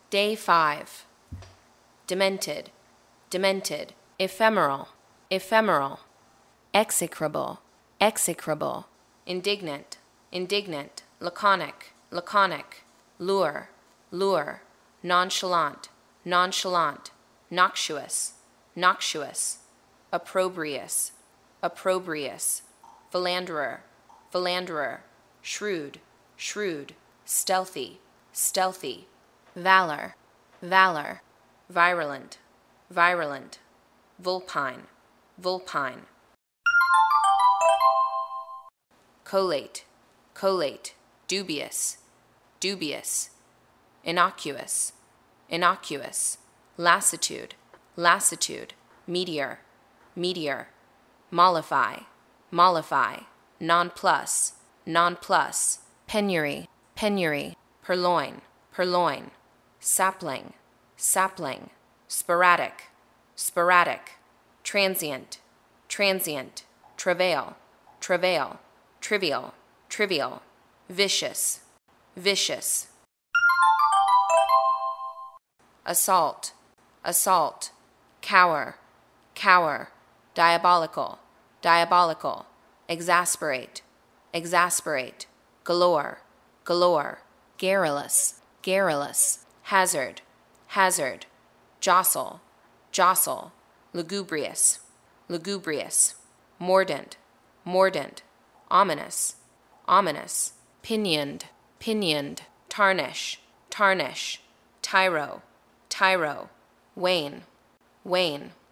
Day 5. Demented, demented. Ephemeral, ephemeral. Execrable, execrable. Indignant, indignant. Laconic, laconic. Lure, lure. Nonchalant, nonchalant. Noxious, noxious. Opprobrious, opprobrious. Philanderer, philanderer. Shrewd, shrewd. Stealthy, stealthy. Valor, valor. Virulent, virulent. Vulpine, vulpine. Collate, collate. Dubious, dubious. Innocuous, innocuous. Lassitude, lassitude. Meteor, meteor. Mollify, mollify. Nonplus, nonplus. Penury, penury. Purloin, purloin. Sapling, sapling. Sporadic, sporadic. Transient, transient. Travail, travail. Trivial, trivial. Vicious, vicious. Assault, assault. Cower, cower. Diabolical, diabolical. Exasperate, exasperate. Galore, galore. Garrulous, garrulous. Hazard, hazard. Jostle, jostle. Lugubrious, lugubrious. Mordant, mordant. Ominous, ominous. Pinioned, pinioned. Tarnish, tarnish. Tyro, tyro. Wane, wane.